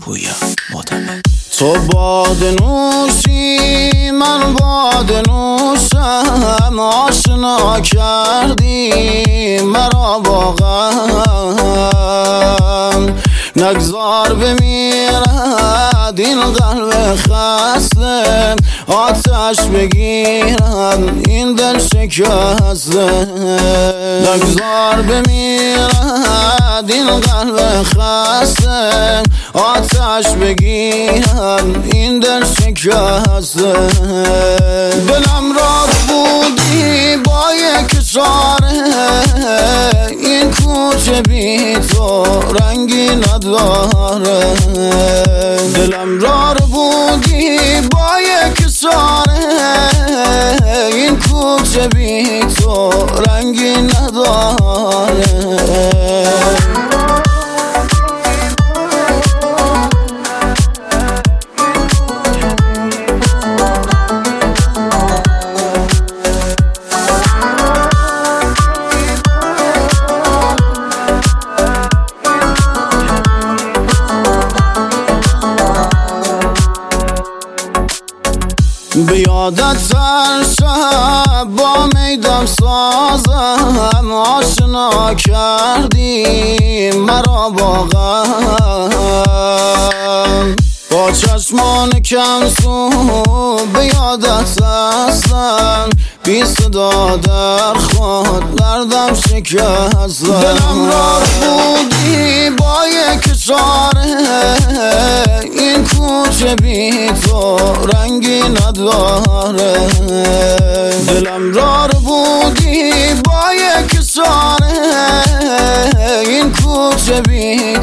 پویا معتمد. تو باده نوشی من باده نوشم، آشنا کردی مرا با غم. نگذار بمیرد این قلب خسته، آتش بگیرد این دل شکسته. نگذار بمیرد این قلب خسته، آتش بگیرد این دل شکسته. دلم را بودی با یک اشاره، این کوچه بی تو رنگی نداره. دلم را بودی با یک اشاره، این کوچه بی تو رنگی نداره. بیادت هر شب با میدم سازم، آشنا کردی مرا با غم. با چشمان کم سو بیادت هستم، بی صدا در خود دردم شکستم. دلم را بودی با یک اشاره، این کوچه بی تو رنگی نداره. دلم را بودی با یک اشاره، این کوچه بی